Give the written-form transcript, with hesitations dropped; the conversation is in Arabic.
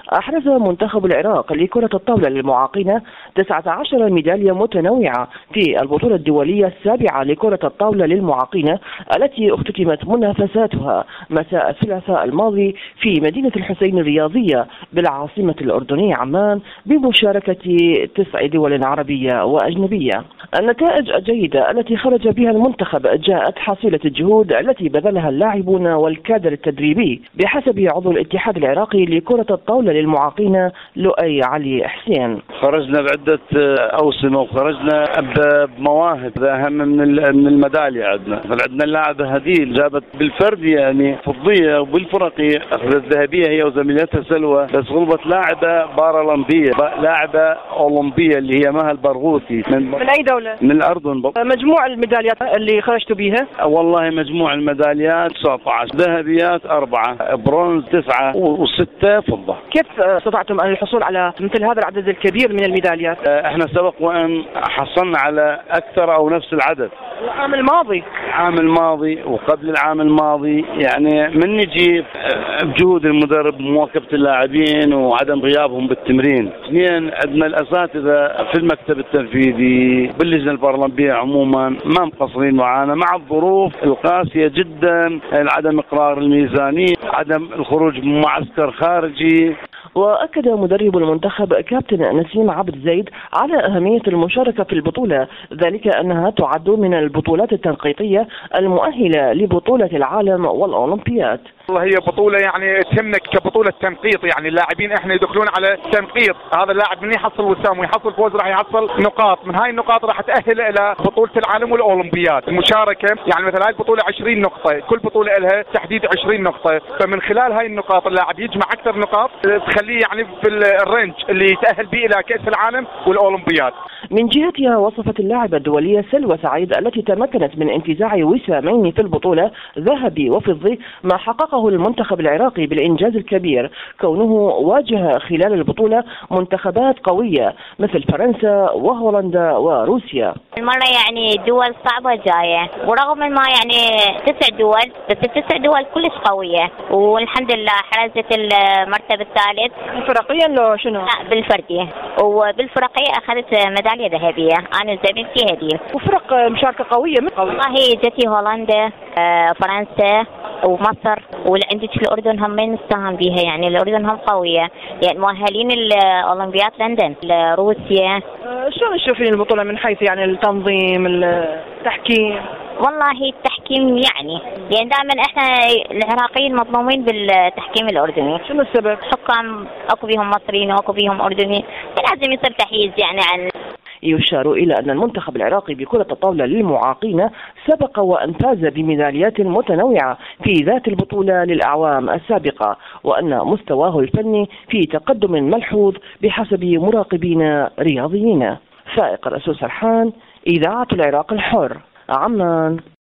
أحرز منتخب العراق لكرة الطاولة للمعاقين 19 ميدالية متنوعة في البطولة الدولية السابعة لكرة الطاولة للمعاقين التي اختتمت منافساتها مساء الثلاثاء الماضي في مدينة الحسين الرياضية بالعاصمة الأردنية عمان بمشاركة 9 دول عربية وأجنبية. النتائج الجيدة التي خرج بها المنتخب جاءت حصيلة الجهود التي بذلها اللاعبون والكادر التدريبي بحسب عضو الاتحاد العراقي لكرة الطاولة للمعاقين لؤي علي حسين. خرجنا بعدة أوسمة وخرجنا بمواهب أهم من الميدالية. عندنا اللاعبة هديل جابت بالفرد يعني فضية وبالفرقي أخذت ذهبية هي وزميلتها سلوى، بس غلبت لاعبة بارالمبية لاعبة أولمبية اللي هي مها البرغوثي من أي دولة؟ من الأردن. مجموع الميداليات اللي خرجتوا بيها؟ والله مجموع الميداليات 19 ذهبيات 4 برونز 9 و6 فضة. كيف استطعتم الحصول على مثل هذا العدد الكبير من الميداليات؟ احنا سبق وان حصلنا على اكثر او نفس العدد العام الماضي وقبل العام الماضي، يعني من نجي بجهود المدرب مواكبة اللاعبين وعدم غيابهم بالتمرين. اثنين عندنا الاساتذة في المكتب التنفيذي باللجنة البرلمبية عموما ما مقصرين معانا مع الظروف القاسية جدا، عدم اقرار الميزانية، عدم الخروج من معسكر خارجي. وأكد مدرب المنتخب كابتن نسيم عبد زيد على أهمية المشاركة في البطولة، ذلك أنها تعد من البطولات التنقيطية المؤهلة لبطولة العالم والأولمبياد. هي بطولة يعني تهمنا كبطولة تنقيط، يعني اللاعبين احنا يدخلون على تنقيط، هذا اللاعب من يحصل وسام ويحصل فوز راح يحصل نقاط، من هاي النقاط راح تأهل الى بطولة العالم والأولمبياد. المشاركة يعني مثلا هاي البطولة 20 نقطة، كل بطولة لها تحديد 20 نقطة، فمن خلال هاي النقاط اللاعب يجمع أكثر نقاط تخليه يعني في الرينج اللي يتأهل به الى كأس العالم والأولمبياد. من جهتها وصفت اللاعبة الدولية سلوى سعيد التي تمكنت من انتزاع وسامين في البطولة ذهبي وفضي ما حققه المنتخب العراقي بالإنجاز الكبير، كونه واجه خلال البطولة منتخبات قوية مثل فرنسا وهولندا وروسيا. المرة يعني دول صعبة جاية، ورغم ما يعني 9 دول، بس ال9 دول كلش قوية، والحمد لله حرزت المرتبة الثالث. فرقيا لو شنو؟ لا بالفردية، وبالفرقية أخذت ميدالية ذهبية أنا وزميلتي هديل. وفرق مشاركة قوية والله جتي هولندا فرنسا ومصر، وعندك الأردن هم من نستهان بيها، يعني الأردن هم قوية، يعني مؤهلين الأولمبياد لندن روسيا. شلون تشوفين البطولة من حيث يعني التنظيم التحكيم؟ والله التحكيم يعني دائما احنا العراقيين مظلومين بالتحكيم الأردني. شنو السبب؟ حكام اكو بيهم مصريين واكو بيهم أردنيين، لازم يصير تحيز يعني عن. يشار إلى أن المنتخب العراقي بكرة الطاولة للمعاقين سبق وأن فاز بميداليات متنوعة في ذات البطولة للأعوام السابقة، وأن مستواه الفني في تقدم ملحوظ بحسب مراقبين رياضيين. فائق الرسول سرحان، إذاعة العراق الحر، عمان.